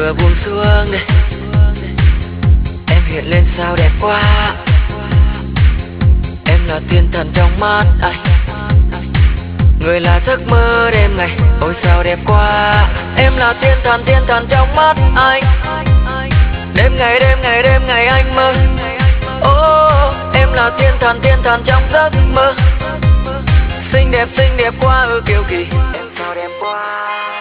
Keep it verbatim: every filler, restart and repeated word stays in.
vừa buông xuống đây, em hiện lên sao đẹp quá. Em là thiên thần trong mắt anh, người là giấc mơ đêm ngày. Ôi sao đẹp quá. Em là thiên thần, thiên thần trong mắt anh. Đêm ngày, đêm ngày, đêm ngày anh mơ. Oh, em là thiên thần, thiên thần trong giấc mơ. Xinh đẹp, xinh đẹp quá ư kiều kỳ. Em sao đẹp quá.